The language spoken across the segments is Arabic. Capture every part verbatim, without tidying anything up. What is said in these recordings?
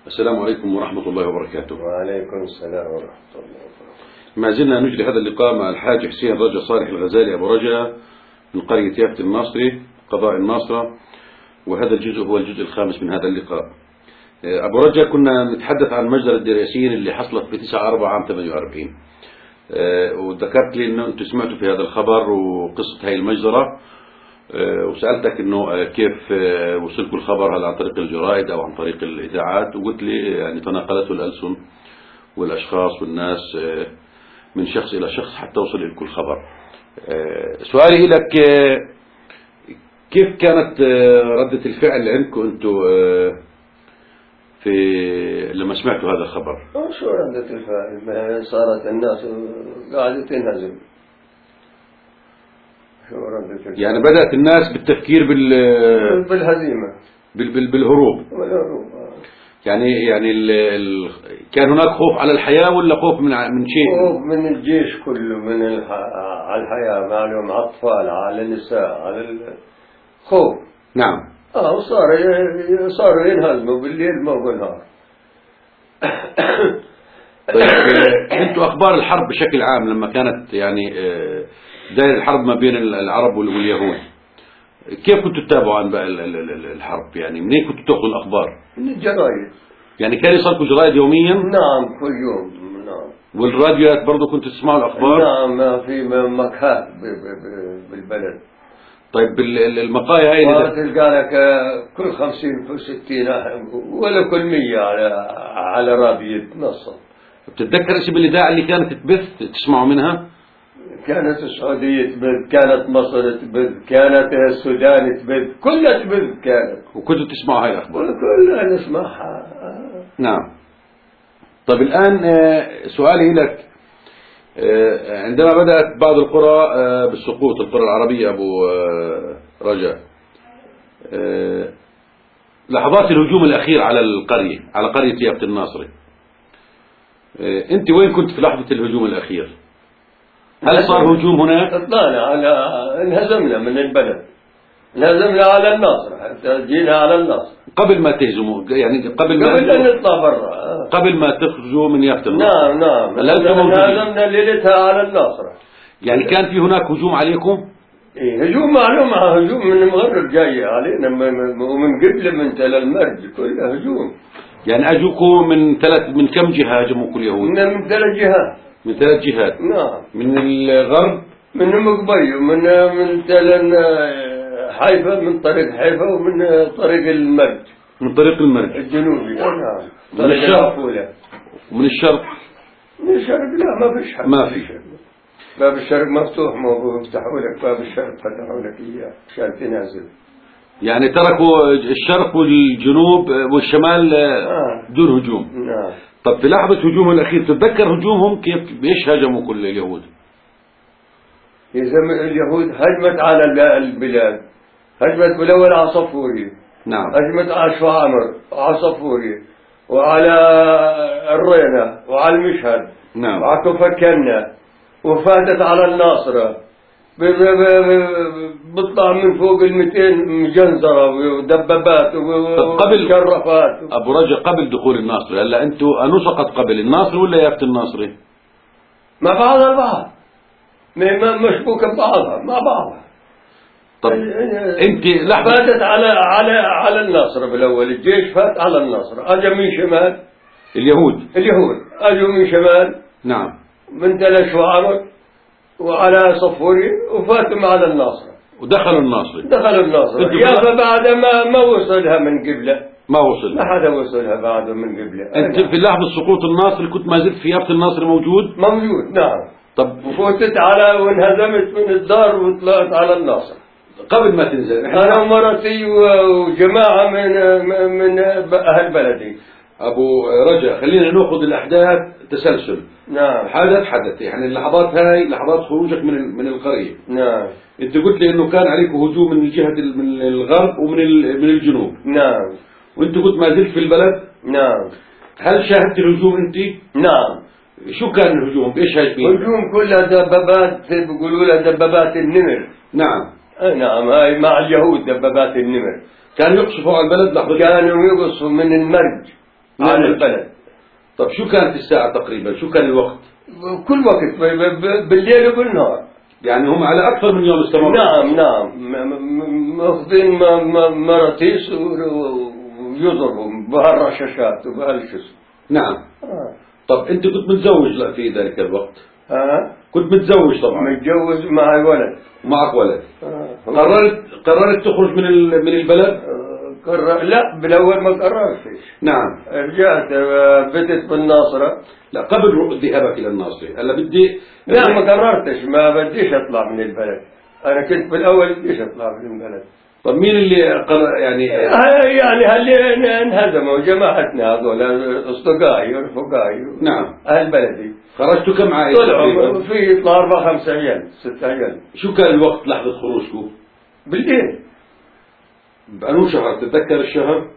السلام عليكم ورحمة الله وبركاته. وعليكم السلام ورحمة الله وبركاته. ما زلنا نجري هذا اللقاء مع الحاج حسين رجا صالح الغزالي أبو رجا من قرية يافت الناصري قضاء الناصرة، وهذا الجزء هو الجزء الخامس من هذا اللقاء. أبو رجا كنا نتحدث عن مجزرة الدراسين اللي حصلت في تسعة أربعة عام ثمانية وأربعين، وذكرت لي أنه أنتم سمعتوا في هذا الخبر وقصة هاي المجزرة، وسألتك أنه كيف وصلكوا الخبر، هل عن طريق الجرائد أو عن طريق الإذاعات، وقلت لي يعني تناقلته الألسن والأشخاص والناس من شخص إلى شخص حتى وصل لكم الخبر. سؤالي لك، كيف كانت ردة الفعل عندكم أنتم في لما سمعتوا هذا الخبر؟ شو ردة الفعل؟ صارت الناس قاعدة تنهزم. شو ردة الفعل؟ يعني بدأت الناس بالتفكير بال بالهزيمة بال بال بالهروب. بالهروب. يعني يعني ال... ال... كان هناك خوف على الحياة ولا خوف من من شيء؟ خوف من الجيش كله، من الح... على الحياة، معلوم، على الأطفال، على النساء، على الخوف. نعم. اه وصار صاروا ينهزموا بالليل ما بالنهار. طيب انتم اخبار الحرب بشكل عام لما كانت يعني داير الحرب ما بين العرب واليهود، كيف كنتوا تتابعوا عن بقى الحرب؟ يعني منين كنتوا تاخذوا الاخبار؟ من الجرايد. يعني كان يصلكم جرايد يوميا؟ نعم كل يوم. نعم. والراديوات برضه كنتوا تسمعوا الاخبار؟ نعم، ما في مكان بالبلد. طيب المقايا هاي ما تلقى لك كل خمسين كل ستين ولا كل مية على على راديو نصر. بتتذكر اسم الاذاعه اللي كانت تبث تسمعوا منها؟ كانت السعودية تبث، كانت مصر تبث، كانت السودان تبث، كلها تبث كانت. وكنتوا تسمعوا هاي الاخبار؟ كلها نسمعها. نعم. طيب الان سؤالي لك، عندما بدأت بعض القرى بالسقوط، القرى العربية أبو رجاء، لحظات الهجوم الأخير على القرية، على قرية يافت الناصري، أنت وين كنت في لحظة الهجوم الأخير؟ هل صار هجوم هناك؟ طلعنا على انهزمنا من البلد، انهزمنا على الناصرة، حتى جينا على الناصرة قبل ما تهزموا، يعني قبل ما قبل أن نطلع برا، قبل ما تخرجوا من يافت الناصرة. نعم نعم. انهزمنا ليلتها على الناصرة. يعني كان في هناك هجوم عليكم؟ إيه هجوم، معلوم، هجوم من المغرب جاي علينا ومن قبل من تل المرج، كله هجوم. يعني أجوكم من ثلاث، من كم جهة هاجموكم اليهود؟ من ثلاث جهات. من ثلاث جهات. نعم. من الغرب، من مقبي، ومن من تل حيفا، من طريق حيفا، ومن طريق المرج، من طريق المرج الجنوبي. نعم. من الشرق. ومن الشرق. من الشرق لا، ما فيش حد. ما في. باب الشرق مفتوح، ما بيفتحوا لك باب الشرق، فتحوا لك اياه عشان تنازل. يعني تركوا الشرق والجنوب والشمال آه. دون هجوم. نعم. طب في لحظة هجومهم الأخير تتذكر هجومهم كيف، بإيش هاجموا كل اليهود؟ اليهود هجمت على البلاد، هجمت بالأول على صفوري. نعم. هجمت على شوامر وعلى صفوري وعلى الرينة وعلى المشهد. نعم. وعلى كفكنا، وفاتت على الناصرة، بيطلع من فوق المئتين مجنزرة ودبابات وشرفات. أبو رجا قبل دخول الناصري، هلا أنتم أنو سقط قبل الناصري ولا يافت الناصري؟ مع بعضها البعض، مشبوكة ببعضها مع بعضها. طب أنت لحظة، فاتت على على على الناصرة بالأول، الجيش فات على الناصرة، أجا من شمال اليهود. اليهود أجوا من شمال. نعم. من تل شوارع وعلى صفوري، وفاتوا على الناصرة ودخلوا الناصري. دخلوا الناصرة. يافا بعد ما ما وصلها من قبله، ما وصل، ما حدا وصلها بعده من قبله. أنت في لحظة سقوط الناصري كنت ما زلت في يافت الناصري موجود؟ موجود. نعم. طب وفوتت على وانهزمت من الدار وطلعت على الناصرة قبل ما تنزل. أنا ومرتي وجماعة من من أهل بلدي. أبو رجا خلينا نأخذ الأحداث تسلسل. نعم. حدث حدث يعني اللحظات هاي لحظات خروجك من من القرية. نعم. أنت قلت لي إنه كان عليك هجوم من جهة من الغرب ومن من الجنوب. نعم. وأنت كنت ما زلت في البلد. نعم. هل شاهدت الهجوم أنت؟ نعم. شو كان الهجوم؟ إيش هاي فيه؟ هجوم كلها دبابات، بيقولوا لها دبابات النمر. نعم. نعم، هاي مع اليهود دبابات النمر. كانوا يقصفوا على البلد لحظة؟ كانوا يقصفوا من المرج. على البلد. طب شو كانت الساعة تقريبا؟ شو كان الوقت؟ كل وقت بالليل وبالنهار. يعني هم على أكثر من يوم استمروا؟ نعم نعم، ماخذين مراتيس ويضربوا بهالرشاشات وبهالشسم. نعم. آه. طب أنت كنت متزوج في ذلك الوقت؟ آه. كنت متزوج طبعا؟ متجوز معي ولد. معك ولد. آه. قررت قررت تخرج من من البلد؟ آه. قرر... لا بالأول ما قررتش. نعم. رجعت بتت بالناصرة. لا قبل ذهابك إلى الناصرة، هلا بدي. لا ما قررتش، ما بديش أطلع من البلد. أنا كنت بالأول بديش أطلع من البلد. طب مين اللي قرر يعني؟ يعني هل انهزموا جماعتنا هذول اصدقائي ورفقائي. نعم. أهل بلدي. خرجتوا كم عائلة؟ طلعوا في يطلع أربع خمس عيال ست عيال. شو كان الوقت لحظة خروجكم؟ بالليل. بأنو شهر تتذكر الشهر؟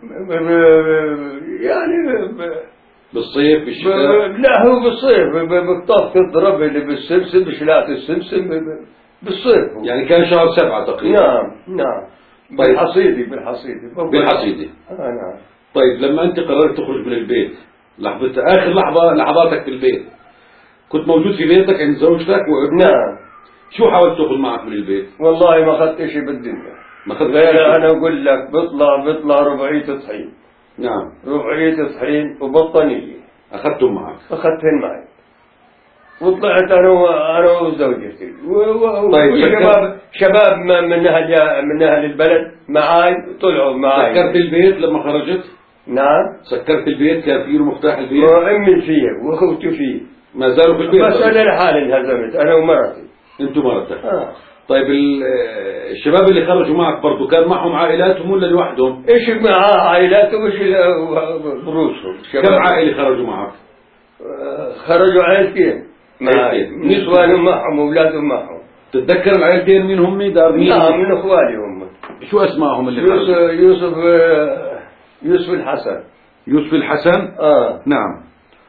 يعني بالصيف بالشتاء؟ لا هو بالصيف بقطاف تضرب اللي بالسمسم بشلات السمسم بالصيف. يعني كان شهر سبعة تقريبا. نعم نعم. طيب. بالحصيدي بالحصيدي بالحصيدي. آه نعم. طيب لما أنت قررت تخرج من البيت، لحظة آخر لحظة لحظاتك في البيت، كنت موجود في بيتك عند زوجتك و... نعم. شو حاولت تأخذ معك من البيت؟ والله ما أخذت شيء بالدنيا. ما أخذت غير أنا أقول لك بطلع بطلع ربعية طحين. نعم. ربعية طحين وبطانية. أخذتهم معك؟ أخذتهن معي. وطلعت أنا وأنا وزوجتي و... طيب وشباب شباب من أهل من أهل البلد معاي طلعوا معاي. سكرت البيت لما خرجت؟ نعم. سكرت البيت، كان فيه مفتاح البيت؟ وأمي فيه وأخوتي فيه. ما زالوا في البيت؟ بس أنا لحالي انهزمت أنا ومرتي. أنتم مرتك؟ آه. طيب الشباب اللي خرجوا معك برضو كان معهم عائلاتهم ولا لوحدهم؟ إيش معاه عائلاتهم وإيش بروسهم؟ كم عائلة خرجوا معك؟ خرجوا عائلتين. نسوانهم معهم وأولادهم معهم. تتذكر العائلتين مين هم؟ دار مين؟ نعم من إخواني هم. شو أسمائهم اللي يوسف خرجوا؟ يوسف يوسف الحسن. يوسف الحسن؟ آه. نعم.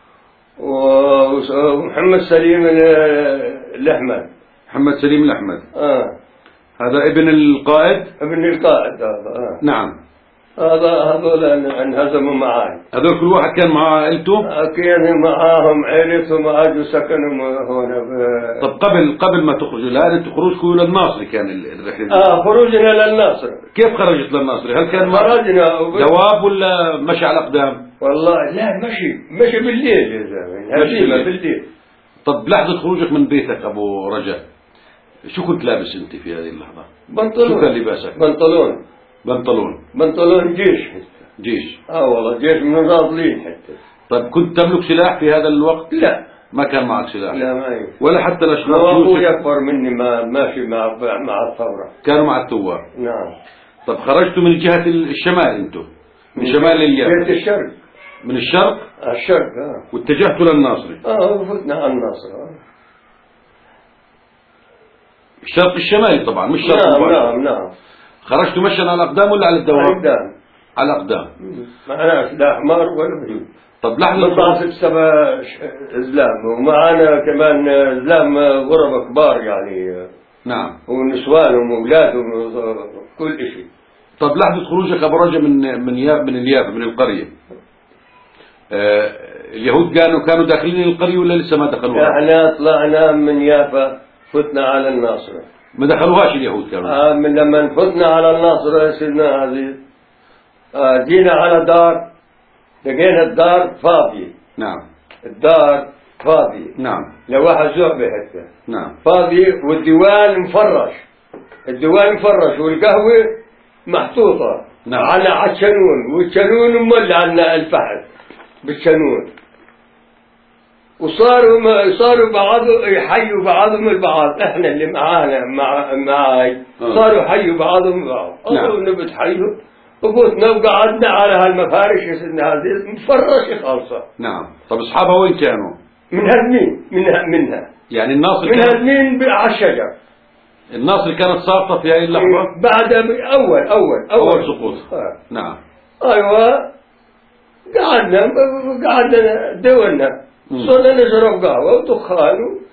ومحمد سليم الأحمد. محمد سليم الأحمد. آه. هذا ابن القائد؟ ابن القائد هذا. آه. نعم. هذا هذول انهزموا معاي. هذول كل واحد كان مع عائلته؟ كان معاهم عائلتهم اجوا سكنوا هنا. طب قبل قبل ما تخرجوا الآن انتم خروجكم إلى الناصري كان الرحلة؟ اه خروجنا للناصر. كيف خرجت للناصري؟ هل كان خرجنا دواب ولا مشي على الأقدام؟ والله لا مشي مشي بالليل يا زلمه. مشي بالليل. طب لحظة خروجك من بيتك أبو رجاء، شو كنت لابس أنت في هذه اللحظة؟ بنطلون. شو كان لباسك؟ بنطلون. بنطلون. بنطلون جيش حتى. جيش. اه والله جيش من الراضلين حتى. طيب كنت تملك سلاح في هذا الوقت؟ لا. ما كان معك سلاح؟ لا معي. ولا حتى الأشخاص؟ أخوي أكبر مني ما ماشي مع مع الثورة. كانوا مع الثوار؟ نعم. طب خرجتوا من جهة الشمال أنتم؟ من شمال اليمن؟ جهة الشرق. من الشرق؟ الشرق اه. واتجهتوا للناصري؟ اه فتنا على الناصر. آه. الشرق الشمالي طبعا مش شرق نعم مباشر. نعم نعم. خرجتوا مشيا على الأقدام ولا على الدوام؟ على الأقدام. على الأقدام. معناش لا حمار ولا بيوت. طب لحظة بطلع ست سبع إزلام ومعانا كمان إزلام غربة كبار يعني. نعم. ونسوانهم وأولادهم كل شيء. طب لحظة خروجك أبو رجا من من ياب من اليافا من القرية، آه اليهود كانوا كانوا داخلين القرية ولا لسه ما دخلوها؟ احنا طلعنا من يافا فتنا على الناصرة. ما دخلوهاش اليهود كانوا؟ آه من لما فتنا على الناصرة يا سيدنا عزيز آه جينا على دار لقينا الدار فاضية. نعم. الدار فاضية. نعم. لواحد زعبة حتى. نعم. فاضية والديوان مفرش. الديوان مفرش والقهوة محطوطة. نعم. على عالشنون والشنون مولع عنا الفحم بالشنون. وصاروا ما صاروا بعض يحيوا بعضهم البعض. احنا اللي معانا مع معاي صاروا يحيوا بعضهم البعض. نعم. قالوا بتحيوا وقلنا وقعدنا على هالمفارش يا سيدنا عزيز مفرشة خالصة. نعد. طب اصحابها وين كانوا؟ من هالمين منها منها يعني الناصر من هالمين على الشجر. الناصر كانت ساقطة في هذه اللحظة؟ بعد اول اول اول, أول سقوط. آه. نعم. ايوه قعدنا قعدنا دولنا صرنا نشرب قهوة ودخان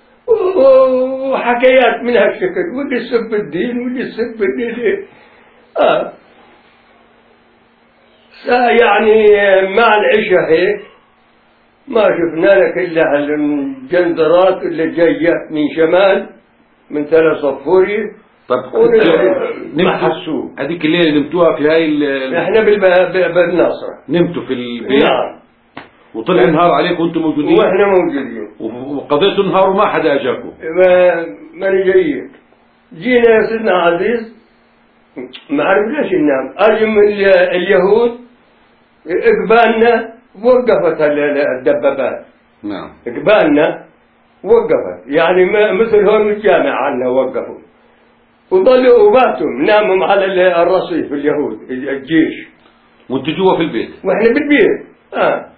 وحكايات من هالشكل واللي يسب الدين واللي يسب الدين. اه يعني مع العشاء هيك ما شفنا لك إلا الجندرات اللي جاية من شمال من ثلاث صفوري. طب ما حسوا هذيك الليلة نمتوها في هاي ال... احنا بالناصرة نمتوا في البيت؟ نعم. وطلع النهار عليكم وانتم موجودين؟ واحنا موجودين وقضيتوا النهار وما حدا اجاكم؟ ما ماني جايين. جينا يا سيدنا عزيز ما عرفناش ننام. اجوا اليهود اقبالنا وقفت الدبابات. نعم. اقبالنا وقفت يعني مثل هون الجامع عنا وقفوا وظلوا وباتوا ناموا على الرصيف اليهود الجيش. وانتوا جوا في البيت؟ واحنا بالبيت. اه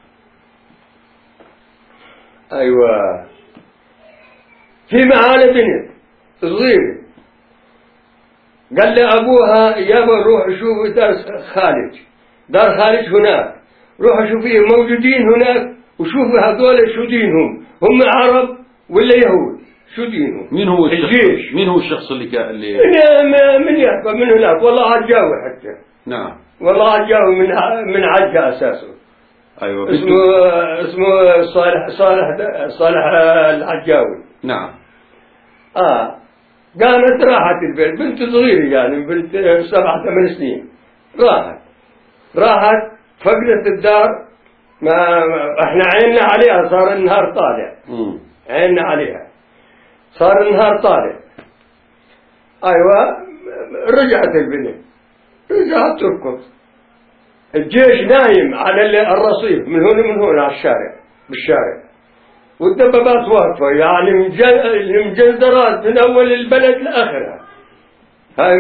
ايوه. في معانا بنت صغيره قال لي ابوها يابا روح شوف دار خالد، دار خالد هناك، روح شوفيه موجودين هناك وشوفوا هذول شو دينهم، هم عرب ولا يهود؟ شو دينهم؟ مين هو الشخص؟ الجيش. مين هو الشخص اللي كان اللي من من يحفى من هناك؟ والله عجاوي حتى. نعم. والله عجاوي من من عجا اساسه. ايوه. اسمه اسمه صالح صالح صالح العجاوي. نعم. اه قامت راحت البيت، بنت صغيرة يعني بنت سبع ثمان سنين، راحت راحت فقدت الدار. ما احنا عيننا عليها، صار النهار طالع. امم عيننا عليها صار النهار طالع. ايوه رجعت البنت، رجعت تركض. الجيش نايم على الرصيف من هون من هون على الشارع بالشارع، والدبابات واقفة يعني مجندرات من أول البلد لآخرها. هاي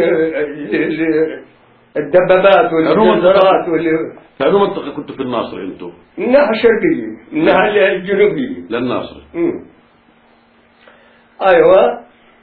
الدبابات والمجندرات واللي في أي منطقة كنتوا في الناصر أنتوا؟ من الناحية الشرقية، من الناحية الجنوبية للناصر. مم. أيوة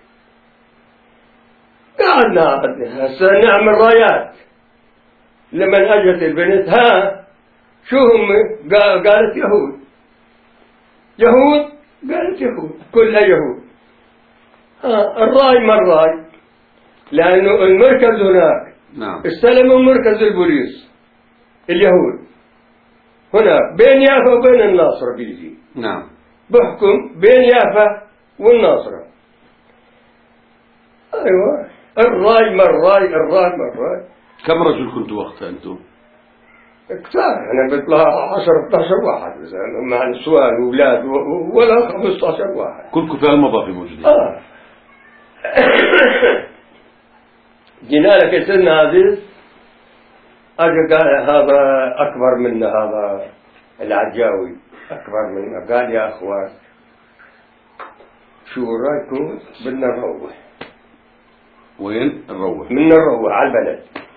قعدنا هسه نعمل رايات. لما أجت البنت ها شو هم؟ قالت يهود. يهود؟ قالت يهود، كلها يهود. آه الراي ما الراي، لأنه المركز هناك. نعم. استلموا مركز البوليس اليهود هنا بين يافا وبين الناصرة بيجي. نعم. بحكم بين يافا والناصرة. أيوة الراي ما الراي، الراي ما الراي. كم رجل كنتوا وقتها أنتوا؟ كثار، أنا بطلع عشرة اثني عشر واحد مثلا مع النسوان وأولاد ولا خمسة عشر واحد. كلكم في المضافة موجودين؟ آه. جينا لك يا سيدنا عزيز، أجا قال هذا أكبر منا، هذا العجاوي أكبر منا. قال يا أخوان شو رأيكم بدنا نروح؟ وين نروح؟ بدنا نروح على البلد.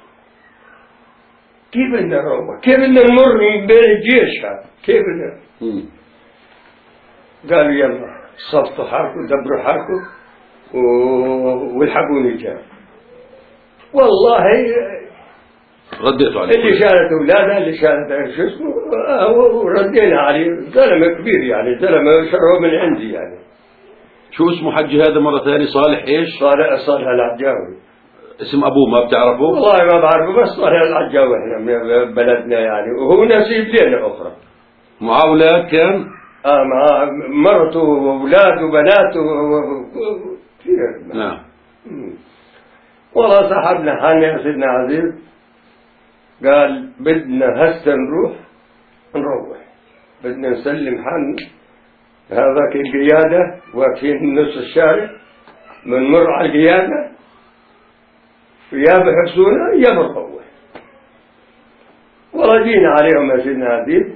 كيف بدنا نروح؟ كيف بدنا نمر من بين الجيش هذا؟ كيف بدنا؟ مم. قالوا يلا صفوا حالكم، دبروا حالكم والحقوني جاي. والله رديتوا عليه؟ اللي شالت اولادها اللي شالت شو اسمه وردينا عليه. زلمه كبير يعني، زلمه شره من عندي يعني. شو اسمه حجي هذا مرة ثانية؟ صالح ايش؟ صالح صالح العجاوي. اسم ابوه ما بتعرفه؟ والله ما بعرفه، بس صالح العجاوي احنا من بلدنا يعني، وهو نسيب ليلة اخرى. معاه اولاد كان؟ اه معاه مرته واولاده وبناته كثير. نعم. والله سحبنا حالنا يا سيدنا عزيز. قال بدنا هسه نروح نروح، بدنا نسلم حالنا هذاك القيادة واقفين نص الشارع، بنمر على القيادة يا بحبسونا يا بنروح. والله جينا عليهم يا سيدنا عزيز،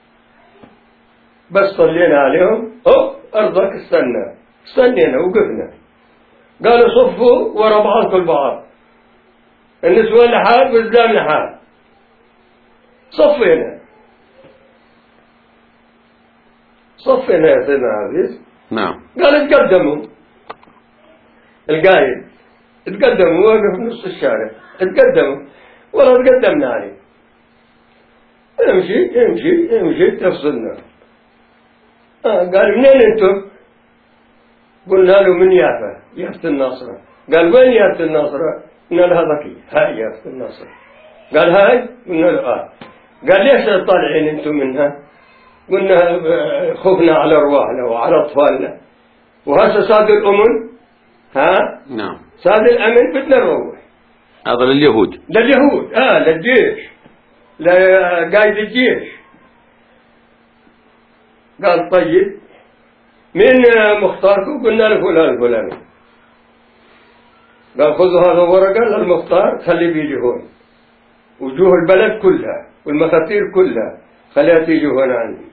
بس صلينا عليهم أوه أرضك استنى، استنينا وقفنا. قالوا صفوا ورا بعضكم البعض، النسوان لحال والزلام لحال. صفينا صفينا يا سيدنا عزيز. نعم. قال اتقدموا، القايد اتقدموا، وقف في نص الشارع اتقدموا. والله تقدمنا عليه، امشي امشي امشي تفصلنا. آه قال منين انتم؟ قلنا له من يافا، يافا الناصرة. قال وين يافا الناصرة؟ قلنا له هذاك هاي يافا الناصرة. قال هاي؟ قلنا له آه. قال ليش طالعين أنتم منها؟ قلنا خفنا على أرواحنا وعلى أطفالنا، وهسه صاد الأمن، ها؟ نعم. صاد الأمن بدنا نروح. هذا لليهود. لليهود، آه للجيش، لقائد الجيش. قال طيب مين مختاركم؟ قلنا له فلان الفلاني. قال خذوا هذا ورقة للمختار خليه بيجي هون، وجوه البلد كلها والمفاتير كلها خليها تيجي هون عندي.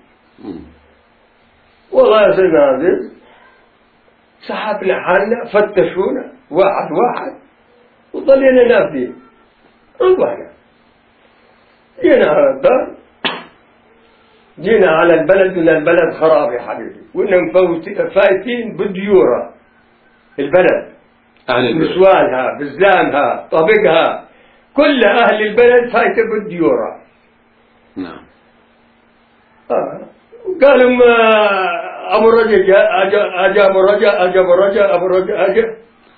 والله يا سيدنا عزيز سحبنا حالنا، فتشونا واحد واحد وظلينا نافذين. رجعنا جينا على الدار، جينا على البلد، من البلد خراب يا حبيبي، وإننا فايتين بالديورة البلد، نسوانها بزلامها طبقها كل أهل البلد فايتة بالديورة. نعم. آه. قالوا ما أبو الرجا جاء، أجا أبو الرجا، أجا أبو الرجا، أبو الرجا أجا،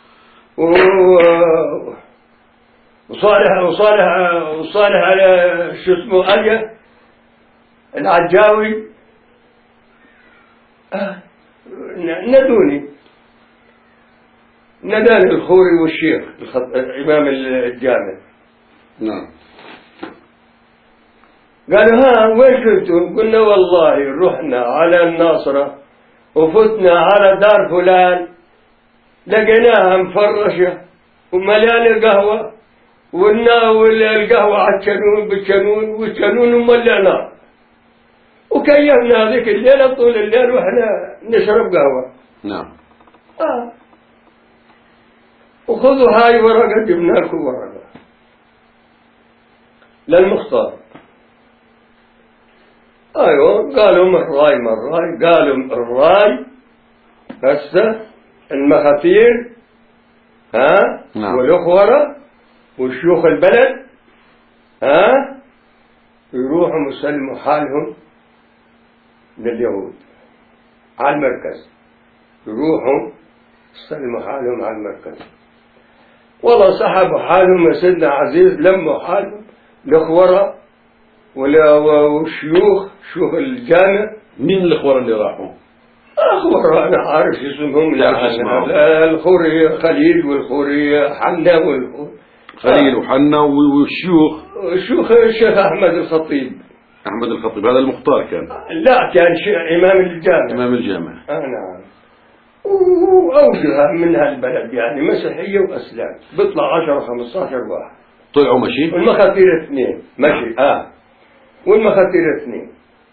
وصالح وصالح وصالح على شو اسمه أجا العجاوي. آه. ندوني، نداني الخوري والشيخ إمام الجامع. نعم. قالوا ها وين كنتم؟ قلنا والله رحنا على الناصرة وفتنا على دار فلان لقيناها مفرشة ومليانة قهوة، والناول القهوة على الشنون بالشنون والشنون مولعنا، وكيفنا هذيك الليلة طول الليل وإحنا نشرب قهوة. نعم. آه. وخذوا هاي ورقة، جبنا لكم ورقة للمختار. ايوه قالوا من الراي من الراي، قالوا الراي هسه المخاتير، ها؟ نعم. والاخوره وشيوخ البلد، ها؟ يروحوا يسلموا حالهم لليهود على المركز، يروحوا يسلموا حالهم على المركز. والله سحبوا حالهم يا سيدنا عزيز، لموا حالهم الاخوره والشيوخ، شيوخ الجامع. مين الأخوة اللي راحوا؟ أخوة أنا عارف اسمهم، لا الخوري خليل والخوري حنا والخوري خليل وحنا والشيوخ. الشيوخ الشيخ أحمد الخطيب. أحمد الخطيب هذا المختار كان؟ لا كان إمام الجامع. إمام الجامع. آه نعم. وأوجه من هالبلد يعني مسيحية وأسلام، بيطلع عشرة خمسة عشر واحد. طلعوا مشي؟ والمخاتير اثنين مشي. آه والمخاتير اثنين.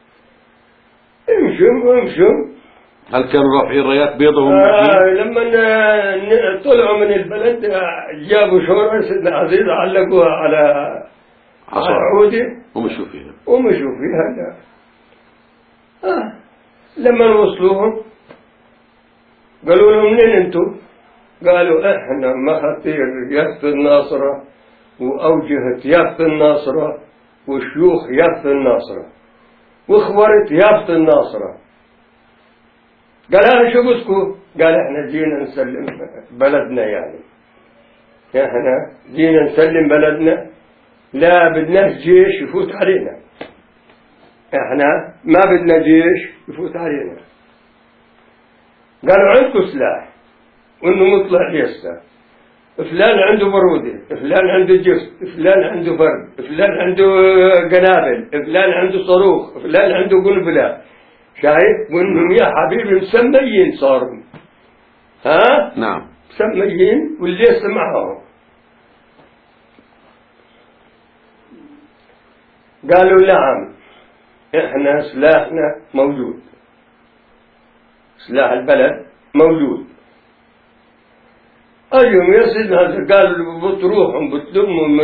امشم امشم. هل كانوا رافعين رايات بيضاء وهم آه لما طلعوا من البلد جابوا شورى سيدنا عزيز علقوها على عودة ومشوا فيها ومشوا فيها. لا آه لما وصلوهم قالوا لهم منين انتم؟ قالوا احنا مخاتير يافت الناصرة وأوجهة يافت الناصرة وشيوخ يافت الناصرة واخبرت يافت الناصرة. قال هذا شو بسكو؟ قال احنا جينا نسلم بلدنا، يعني احنا جينا نسلم بلدنا، لا بدناش جيش يفوت علينا، احنا ما بدنا جيش يفوت علينا. قالوا عندكم سلاح وانه مطلع يسا، فلان عنده برودة، فلان عنده جفت، فلان عنده برد، فلان عنده قنابل، فلان عنده صاروخ، فلان عنده قنبلة. شايف؟ وانهم يا حبيبي مسميين صاروا، ها؟ نعم مسميين واللي سمعهم. قالوا نعم احنا سلاحنا موجود، سلاح البلد موجود. أيهم يا سيدنا قال بتروحهم بتلموا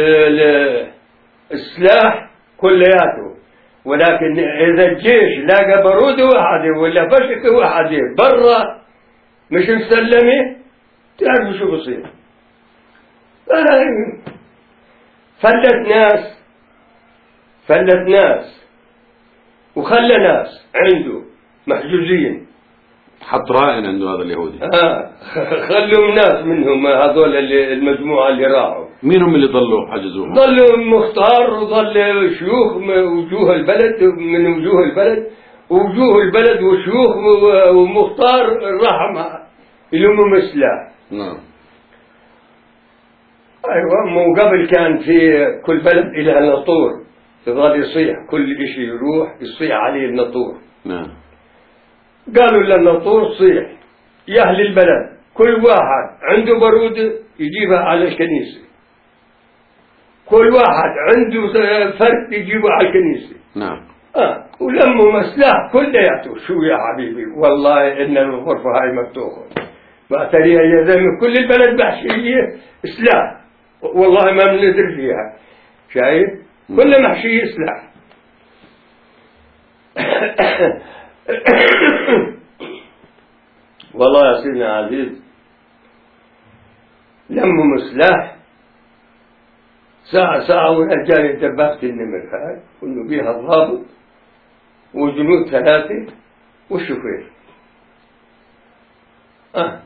السلاح كلياته، ولكن إذا الجيش لاقى بارود واحدة ولا فشك واحدة برا مش مسلمة، تعرفوا شو بصير. فلت ناس فلت ناس وخلى ناس عنده محجوزين، حط رائن عنده هذا اليهودي. آه خلوا ناس منهم هذول المجموعة اللي راحوا مين هم اللي ضلوا حجزوهم؟ ظل مختار وظل شيوخ من وجوه البلد، من وجوه البلد ووجوه البلد وشيوخ ومختار راح مع لهم سلاح. نعم. أيوة. مو قبل كان في كل بلد إلى ناطور يظل يصيح، كل إشي يروح يصيح عليه الناطور. نعم. قالوا للناطور صيح يا أهل البلد، كل واحد عنده بارودة يجيبها على الكنيسة، كل واحد عنده فرد يجيبه على الكنيسة. نعم. آه ولموا مسلاح كلياته. شو يا حبيبي والله إن الغرفة هاي مفتوحة بعتريها يا زلمة، كل البلد محشية سلاح، والله ما بندر فيها. شايف كل محشية سلاح. والله يا سيدنا عزيز لموا مسلاح ساعة ساعة ورجال دبابة النمر هاي كله بيها الضابط وجنود ثلاثة والشوفير. آه.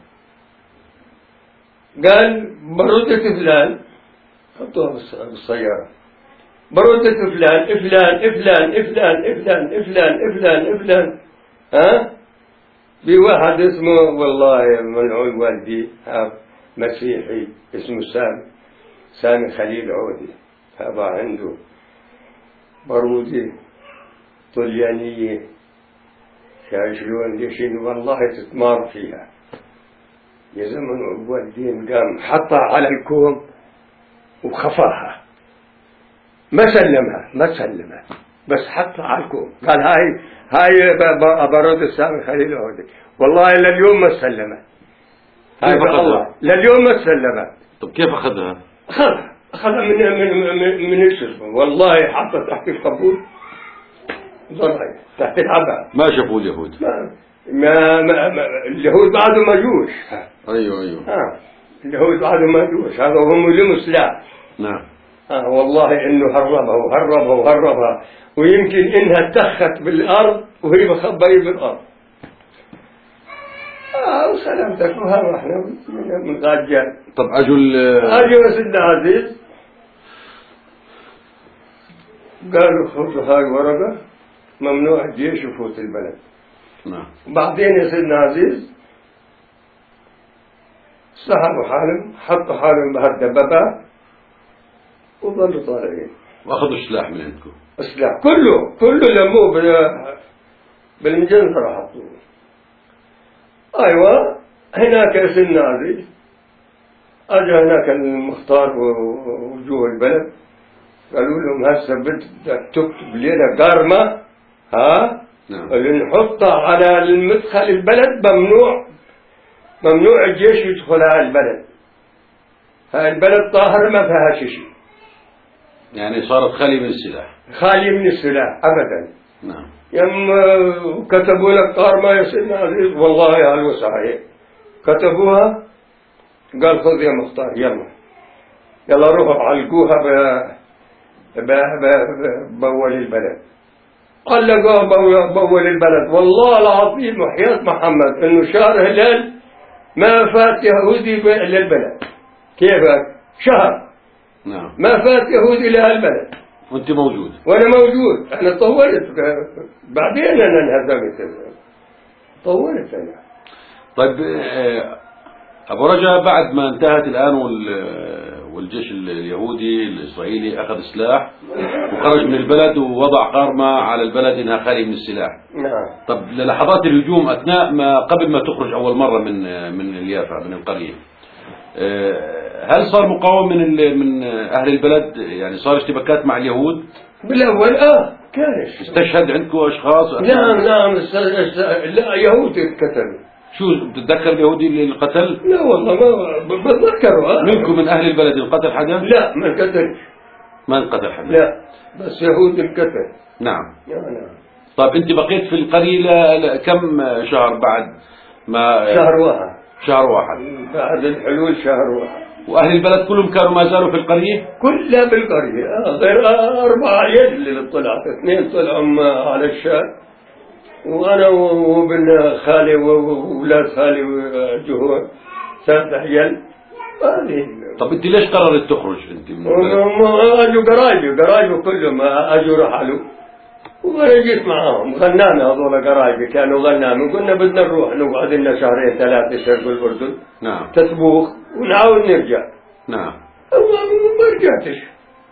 قال برودة فلان، حطوها بالسيارة، برودة فلان فلان فلان فلان فلان فلان فلان فلان. ها بواحد اسمه والله ملعون والدي مسيحي اسمه سامي سامي خليل عودي، هذا عنده برودة طليانية شلون ليش والله تتمار فيها. يا زمن والدين قام حطها على الكوم وخفاها، ما سلمها ما سلمها بس حطها على الكوم. قال هاي هاي برودة سامي خليل عودي، والله لليوم ما سلمها. هاي والله لليوم ما سلمها. طب كيف أخذها؟ أخذها أخذها من من من من الشرطة، والله حطها تحت القبول ضرعي تحت العباء. ما شافوا اليهود؟ ما ما, ما, ما اليهود بعدهم ما جوش. أيوه أيوه. ها اليهود بعدهم ما جوش، هذا هم لهم سلاح. نعم. آه والله إنه هربها وهربها وهربها، ويمكن إنها تخت بالأرض وهي مخبية بالأرض. آه وسلامتك وهذا إحنا من غاجة. طب أجل أجل سيدنا عزيز قالوا خذوا هاي ورقة ممنوع الجيش يفوت البلد. نعم. بعدين يا سيدنا عزيز سحبوا حالهم، حطوا حالهم بهالدبابات وظلوا طالعين. وأخذوا السلاح من عندكم؟ السلاح كله كله لموه بالمجنزرة حطوه. أيوة. هناك يا سيدنا عزيز أجى هناك المختار ووجوه البلد قالوا لهم هسه بدك تكتب لنا قارمة ها. نعم. اللي نحطها على المدخل البلد ممنوع ممنوع الجيش يدخل على البلد. هاي البلد طاهرة ما فيها شيء، يعني صارت خالية من السلاح. خالية من السلاح أبدا. نعم. يم كتبوا لك قارمة يا سيدنا عزيز، والله هالوسعة كتبوها. قال خذ يا مختار يلا يلا روحوا علقوها ب بول البلد. علقوها بول البلد. والله العظيم وحياة محمد إنه شهر هلال ما فات يهودي للبلد. كيفك شهر نعم. ما فات يهودي لهالبلد وأنت موجود؟ وأنا موجود. أنا طولت بعدين أنا انهزمت طولت أنا. طيب أبو رجا بعد ما انتهت الآن والجيش اليهودي الإسرائيلي أخذ سلاح وخرج من البلد ووضع قارمة على البلد إنها خالية من السلاح. نعم. طب للحظات الهجوم أثناء ما قبل ما تخرج أول مرة من من اليافا من القرية، هل صار مقاومة من من أهل البلد؟ يعني صار اشتباكات مع اليهود؟ بالأول آه كانش. استشهد عندكم أشخاص؟ نعم نعم. لا يهود قتلوا. شو بتتذكر اليهودي اللي قتل؟ لا والله ما بتذكره. آه. منكم من أهل البلد القتل حدا؟ لا ما انقتل. ما انقتل حدا؟ لا بس يهود القتل. نعم. نعم. طيب أنت بقيت في القرية كم شهر بعد ما؟ شهر واحد. شهر واحد بعد الحلول شهر واحد. وأهل البلد كلهم كانوا ما زالوا في القرية؟ كلها بالقرية آه غير أربعة يد اللي طلعت، اثنين طلعوا على الشام وأنا وابن خالي وأولاد خالي وجهود ثلاث عيال هذه. طب انت ليش قررت تخرج انت من هم اجوا قرايبي قرايبي كلهم اجوا رحلوا وانا جيت معاهم غنانا هذول قرايبي كانوا غنانا قلنا بدنا نروح نقعد لنا شهرين ثلاثه شرق الاردن. نعم. تسبوخ ونعاود نرجع. نعم. ما رجعتش.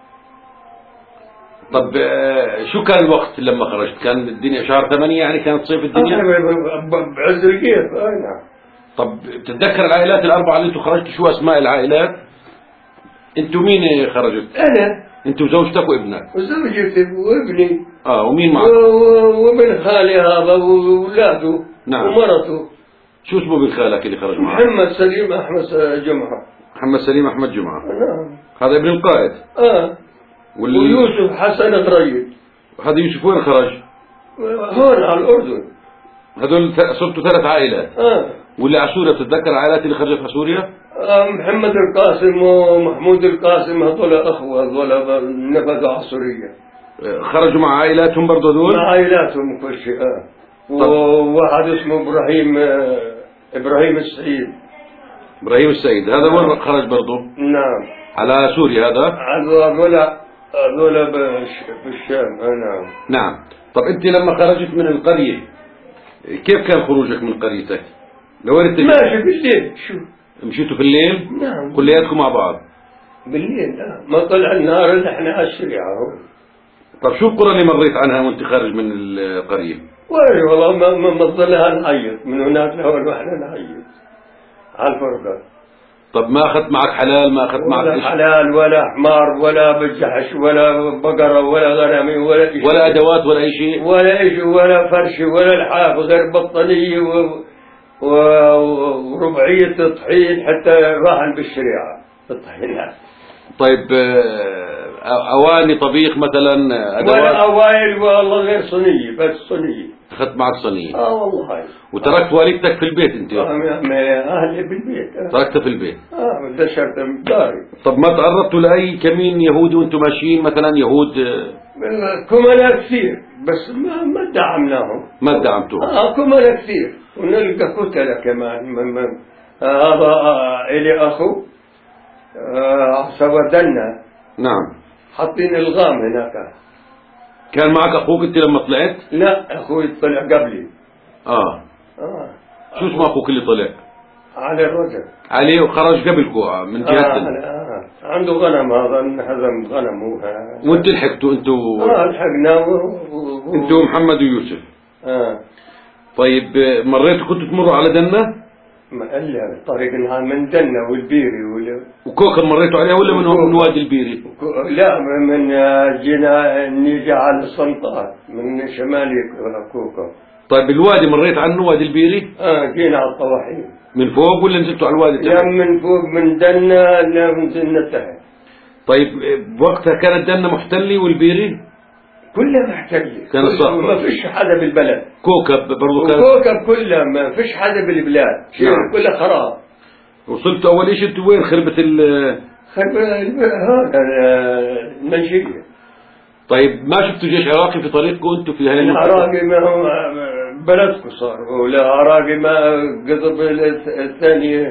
طب شو كان الوقت لما خرجت؟ كان الدنيا شهر ثمانية يعني كانت صيف الدنيا؟ بعز القيف. اي نعم. طب تتذكر العائلات الأربعة اللي انتم خرجتوا شو أسماء العائلات؟ انتوا مين خرجت؟ أنا. انتوا وزوجتك وابنك؟ وزوجتي وابني. اه ومين معك؟ وابن خالي هذا وأولاده. نعم. ومرته. شو اسمه ابن خالك اللي خرج معك؟ محمد سليم أحمد جمعة. محمد سليم أحمد جمعة. نعم. هذا ابن القائد. اه. وال... ويوسف حسن غريب. هذا يوسف وين خرج؟ هون على الأردن. هذول صرتوا ثلاث عائلات. اه. واللي على سوريا بتتذكر العائلات اللي خرجت على سوريا؟ آه محمد القاسم ومحمود القاسم هذول أخوة هذول نفذوا على سوريا. خرجوا مع عائلاتهم برضه هذول؟ مع عائلاتهم كل شيء. اه. وواحد اسمه إبراهيم آه إبراهيم السعيد. إبراهيم السعيد هذا وين آه. خرج برضه؟ نعم. على سوريا هذا؟ هذول هذول بالشام. آه نعم. نعم. طب أنت لما خرجت من القرية كيف كان خروجك من قريتك؟ لوين انت ماشي بالليل. شو مشيتوا في الليل؟ نعم. كلياتكم مع بعض بالليل. لا ما طلع النهار الا احنا على الشريعه. طب شو القرى اللي مريت عنها وانت خارج من القريه؟ والله والله ما ما ظلها نعيط من هناك لهون واحنا نعيط على الفرقه. طب ما اخذت معك حلال؟ ما اخذت معك ولا حلال ولا حمار ولا بجحش ولا بقره ولا غنم ولا شيء ولا ادوات ولا اي شيء ولا شيء ولا فرش ولا لحاف غير بطانيه و... و... وربعيه طحين حتى راحن بالشريعه الطحينات. طيب اواني طبيخ مثلا ادوات؟ ولا اوائل والله غير صينيه بس صينيه. اخذت معك صينيه؟ اه والله هاي. وتركت والدتك في البيت انت؟ اه اهلي بالبيت. آه. تركتها في البيت؟ اه دشرت بداري. طب ما تعرضتوا لاي كمين يهودي وانتم ماشيين مثلا يهود؟ كملاء كثير بس ما ما دعمناهم. ما دعمتوهم؟ اه كملاء كثير ونلقى كتلة كمان من من هذا آه الي اخو آه سودنا. نعم. حاطين الغام هناك. كان معك اخوك انت لما طلعت؟ لا اخوي طلع قبلي. اه اه شو اسمه اخوك اللي طلع؟ علي الرجل. علي وخرج قبلكم من جهتنا. آه آه. عنده غنم هذا انهزم غنمه. وانت لحقتوا انتوا؟ اه لحقنا و... و... انتوا محمد ويوسف. اه طيب مريتوا كنتوا تمروا على دنة؟ ما الا طريق من دنة والبيري ولا وكوكب مريتوا عليها ولا من من وادي البيري؟ لا من جينا نيجي على السلطات من شمالي كوكب. طيب الوادي مريت عنه وادي البيري؟ اه جينا على الطواحين. من فوق ولا نزلتوا على الوادي لا من فوق من دنة لا نزلنا تحت. طيب بوقتها كانت دنة محتلة والبيري؟ كلها محتلة. كانت صعبة. ما فيش حدا بالبلد. كوكب برضو كانت؟ كوكب كلها ما فيش حدا بالبلاد. شيء نعم. كلها خراب. وصلتوا اول شيء انتوا وين؟ خربت ال خرب هذا المنشية. طيب ما شفتوا جيش عراقي في طريقكم انتوا في هاي المنطقة؟ العراقي ما هو بلدكم صار ولا عراقي ما قصب الثانية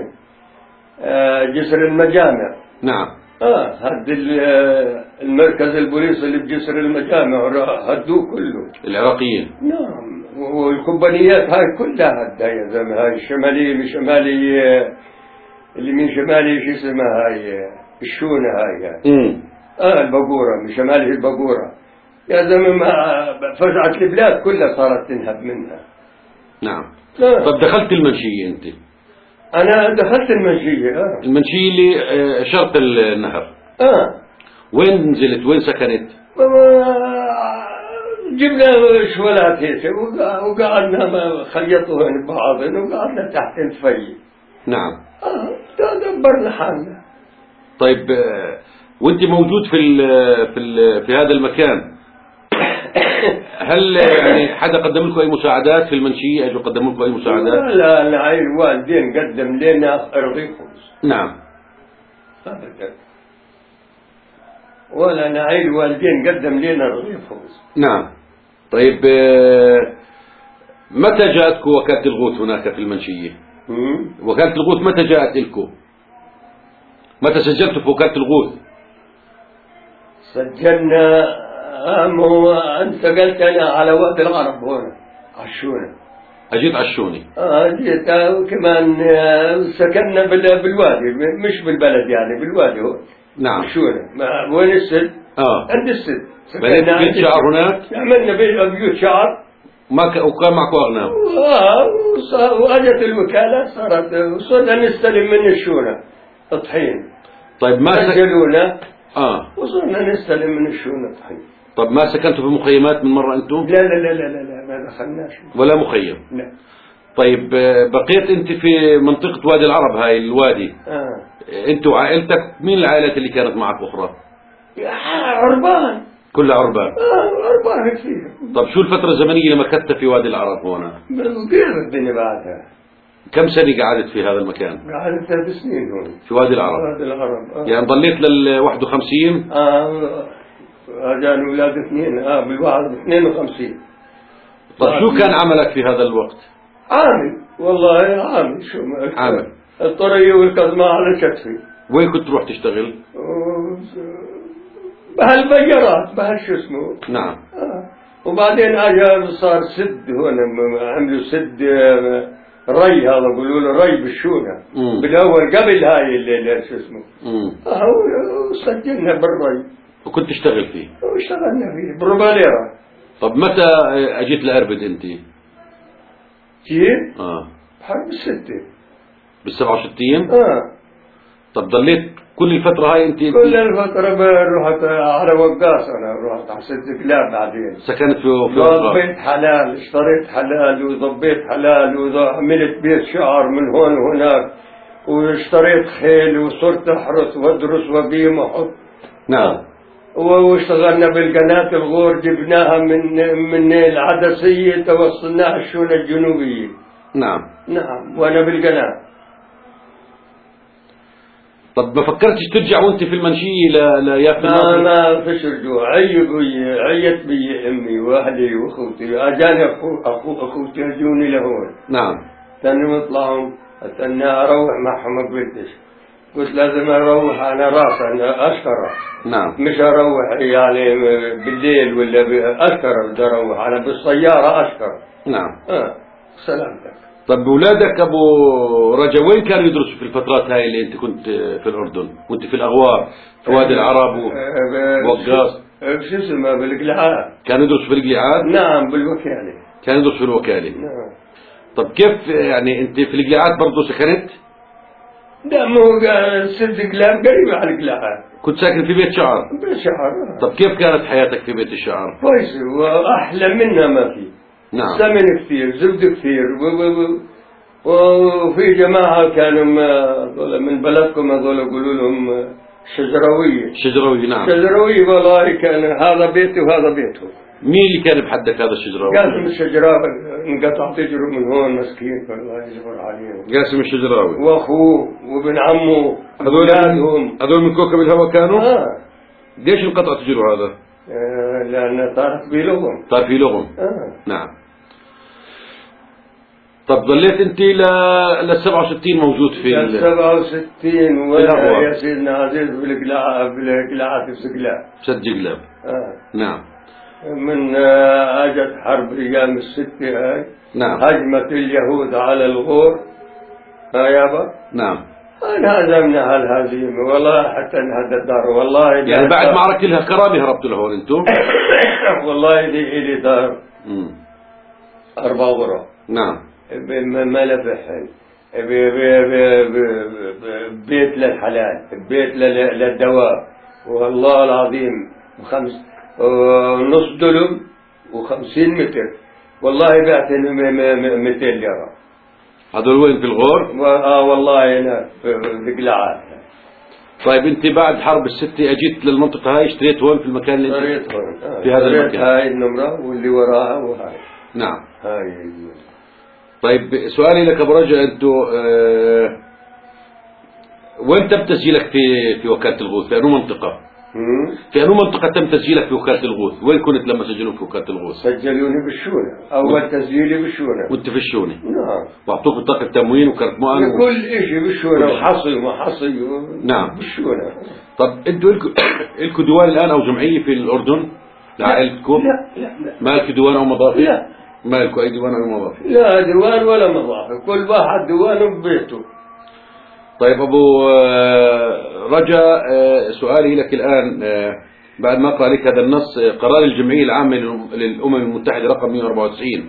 جسر المجامع. نعم. اه هد المركز البوليس اللي بجسر المجامع هدوه كله العراقيين. نعم. والكومبانيات هاي كلها هدها يا زلمه. هاي الشمالية من شمالية اللي من شمالية شو اسمها هاي الشونة هاي. امم اه البقورة من شمالية البقورة يا زلمه. فزعت البلاد كلها صارت تنهب منها. نعم. آه. طب دخلت المنشية انت؟ انا دخلت المنشية. اه المنشية اللي آه شرق النهر. اه وين نزلت؟ وين سكنت؟ جبنا شوالات هيك وقعدنا خيطوهن ببعض وقعدنا تحت نتفي. نعم. اه دبرنا حالنا. طيب آه وانت موجود في ال في ال في هذا المكان هل يعني حدا قدم لكم اي مساعدات في المنشية؟ اجوا قدموا لكم اي مساعدات؟ لا لا عيل والدين قدم لنا رغيف خبز. نعم. ابدا. ولا نعيل والدين قدم لنا رغيف خبز. نعم. طيب متى جاءتكم وكالة الغوث هناك في المنشية؟ وكالة الغوث متى جاءت لكم؟ متى سجلت في وكالة الغوث؟ سجلنا آه، هو انتقلت انا على وادي العرب هنا عشونة. أجيت عشوني. اه جيت آه، وكمان آه، سكننا بال- بالوادي، مش بالبلد يعني، بالوادي هو. نعم. عشونة مع- وين السد؟ اه عند السد. بنيت سكننا عند بيت شعر السد. هناك؟ عملنا بيت- بيوت شعر. ما ك... وكان معكم أغنام؟ آه، وص- واجت الوكالة صارت وصرنا نستلم من الشونة طحين. طيب ما سك... سجلونا اه وصرنا نستلم من الشونة طحين. طب ما سكنتوا في مخيمات من مرة أنتم؟ لا لا لا لا لا لا ما دخلناش. ولا مخيم؟ لا. طيب آه، بقيت أنت في منطقة وادي العرب، هاي الوادي، آه. أنت وعائلتك، مين العائلات اللي كانت معك أخرى؟ يا عربان. كلها عربان. آه عربان كثير. طب شو الفترة الزمنية اللي مكثت في وادي العرب هنا؟ كيف الدنيا بعدها؟ كم سنة قعدت في هذا المكان؟ قعدت ثلاث سنين هون. في وادي العرب. وادي العرب. آه. يعني ضليت لل واحد وخمسين؟ اه اجاني اولاد اثنين اه بالواحد اثنين وخمسين. طب شو كان عملك في هذا الوقت؟ عامل والله عامل شو ما عامل. الطرية والكظمة على كتفي. وين كنت تروح تشتغل؟ بهالبيارات بهال شو اسمه. نعم. آه. وبعدين اجى صار سد هون، عملوا سد آه، ري، هذا بيقولوا له ري بالشونة. مم. بالاول قبل هاي اللي اللي شو اسمه. مم. آه، وسجلنا بالري وكنت تشتغل فيه؟ واشتغلنا فيه برباليرة. طب متى اجيت لأربد انت؟ كيف؟ اه بحرب الستة. بال سبعة وستين؟ اه طب ضليت كل الفترة هاي انت؟ كل الفترة رحت على وقاص، انا رحت على ست كلاب بعدين. سكنت في في وقاص؟ ضبيت حلال، اشتريت حلال وضبيت حلال وعملت بيت شعر من هون وهناك، واشتريت خيل وصرت احرس وادرس وقيم واحط. نعم. واشتغلنا بالقناة الغور، جبناها من من العدسية توصلناها الشونة الجنوبية. نعم. نعم وانا بالقناة. طب ما فكرتش ترجع وانت في المنشية ل ليافت ما الناصر؟ ما فيش رجوع. عي بي عيت بي امي واهلي واخوتي، اجاني اخو اخو اخوتي اجوني لهون. نعم. استنوا يطلعون، استنى اروح معهم ما قلتش. قلت لازم اروح انا راس انا اشكره. نعم. مش اروح يعني بالليل ولا ب- اشكره، بدي اروح انا بالسياره اشكره. نعم. اه سلامتك. طب اولادك ابو رجا وين كانوا يدرسوا في الفترات هاي اللي انت كنت في الاردن وانت في الاغوار في وادي العرب ووقاص؟ شو اسمه بالقلعات. كانوا يدرسوا في القلعات؟ نعم بالوكاله. كانوا يدرسوا في الوكالة. نعم. طب كيف يعني انت في القلعات برضه سكنت؟ لا مو سد قلاب قريبة على القلعات. كنت ساكن في بيت شعر؟ بيت شعر. طب كيف كانت حياتك في بيت الشعر؟ كويس واحلى منها ما في. نعم. ثمن كثير، زبد كثير، و- و- و- وفي جماعة كانوا ما- هذول من بلدكم هذول يقولوا لهم شجروية. شجروي. نعم. شجروية والله كان هذا بيتي وهذا بيته. مين اللي كان بحدك هذا الشجراوي؟ قاسم الشجراوي انقطع تجرب من هون مسكين الله يصبر عليه. قاسم الشجراوي واخوه وابن عمه هذول اولادهم. هذول من كوكب الهواء كانوا؟ اه ليش انقطع تجره هذا؟ آه، لأن طارت بلغم. صار في لغم. آه. نعم. طب ظليت انت ل لل سبعة وستين موجود في ال سبعة وستين في الأغوار. ويا سيدنا عزيز بالقلاع بالقلاعات السقلاع. سد جلاب. آه. نعم. من آه، اجت حرب ايام الستة هاي. نعم. هجمت اليهود على الغور. ها يابا. نعم. انهزمنا هالهزيمة والله حتى انهدت الدار والله. يعني بعد معركة لها كرامة هربتوا لهون انتم؟ والله دي إلي دار مم. أربع غرف. نعم. ما لفحن. بيت للحلال، بيت للدواء، والله العظيم خمس نص دلم وخمسين متر، والله بعت مئتين ليرة. هذول وين في الغور؟ اه والله هنا في القلعات. طيب انت بعد حرب الستة اجيت للمنطقة هاي، اشتريت هون في المكان اللي انت اشتريت هون آه. في هذا المكان. هاي النمرة واللي وراها وهاي. نعم. هاي. طيب سؤالي لك ابو رجا، انتوا اه وين تم تسجيلك في في وكالة الغوث؟ في أنو منطقة؟ في أنه منطقة تم تسجيلك في وكالة الغوث؟ وين كنت لما سجلوك في وكالة الغوث؟ سجلوني بالشونة، أول تسجيلي بالشونة. وأنت في الشونة؟ نعم. وأعطوك بطاقة تموين وكرت مؤن كل شيء بالشونة، وحصي ومحصي. نعم بالشونة. طب أنتوا لكم ديوان الآن أو جمعية في الأردن لعائلتكم؟ لا لا لا. ما لكم ديوان أو مضافة؟ لا. ما لكم أي ديوان أو مضافة؟ لا ديوان ولا مضافة، كل واحد ديوانه ببيته. طيب أبو رجاء، سؤالي لك الآن بعد ما أقرأ لك هذا النص. قرار الجمعية العامة للأمم المتحدة رقم مئة وأربعة وتسعين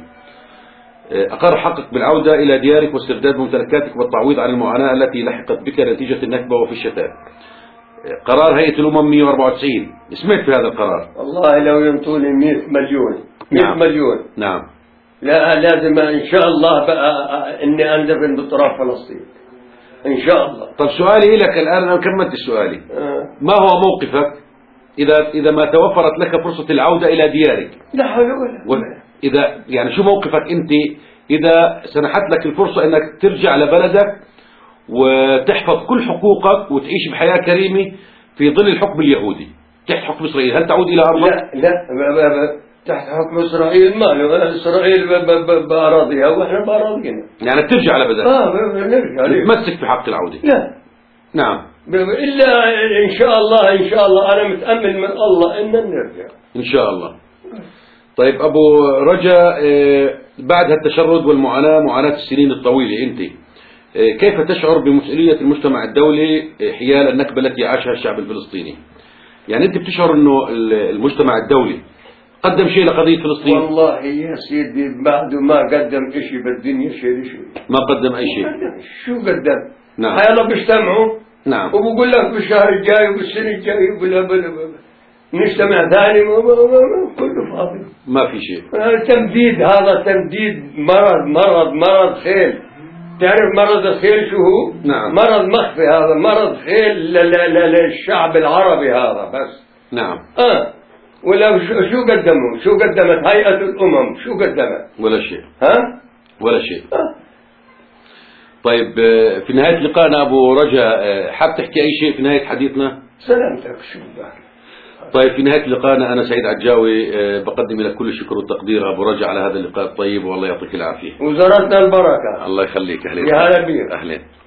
أقر حقك بالعودة إلى ديارك واسترداد ممتلكاتك والتعويض عن المعاناة التي لحقت بك نتيجة النكبة وفي الشتات. قرار هيئة الأمم مئة وأربعة وتسعين، سمعت في هذا القرار؟ والله لو ينطوني مئة مليون مئة نعم. مليون. نعم. لا لازم إن شاء الله بقى إني أندفن بتراب فلسطين إن شاء الله. طب سؤالي لك الآن، أنا كملت سؤالي. آه. ما هو موقفك إذا إذا ما توفرت لك فرصة العودة إلى ديارك؟ لا حول ولا. إذا يعني شو موقفك أنت إذا سنحت لك الفرصة أنك ترجع لبلدك وتحفظ كل حقوقك وتعيش بحياة كريمة في ظل الحكم اليهودي تحت حكم إسرائيل، هل تعود إلى أرضك؟ لا لا ب- ب- تحت حكم إسرائيل، ما له إسرائيل ب- ب- ب- بأراضيها وإحنا بأراضينا. يعني ترجع لبلدك؟ آه ب- نرجع. تمسك في حق العودة؟ لا. نعم. ب- إلا إن شاء الله إن شاء الله أنا متأمل من الله إن نرجع إن شاء الله. طيب أبو رجاء، بعد هالتشرد والمعاناة، معاناة السنين الطويلة، أنت كيف تشعر بمسؤولية المجتمع الدولي حيال النكبة التي عاشها الشعب الفلسطيني؟ يعني أنت بتشعر أنه المجتمع الدولي قدم شيء لقضية فلسطين؟ والله يا سيدي بعده ما قدم إشي بالدنيا، شيء شيء ما قدم أي شيء. شو قدم؟ نعم. هيلا بيجتمعوا. نعم. وبقول لك بالشهر الجاي وبالسنة الجاي بلا بلا بلا نجتمع ثاني كله فاضي، ما في شيء. تمديد، هذا تمديد مرض مرض مرض خيل. تعرف مرض الخيل شو هو؟ نعم. مرض مخفي، هذا مرض خيل للشعب العربي هذا بس. نعم. اه ولا شو قدموا؟ شو قدمت هيئة الأمم؟ شو قدمت؟ ولا شيء. ها؟ ولا شيء. آه. طيب في نهاية لقائنا أبو رجاء، حاب تحكي أي شيء في نهاية حديثنا؟ سلامتك. شو بقى؟ طيب في نهاية لقائنا أنا سعيد عجاوي بقدم لك كل الشكر والتقدير أبو رجاء على هذا اللقاء الطيب، والله يعطيك العافية وزارتنا البركة. الله يخليك. أهلين يا هلا بيك. أهلين.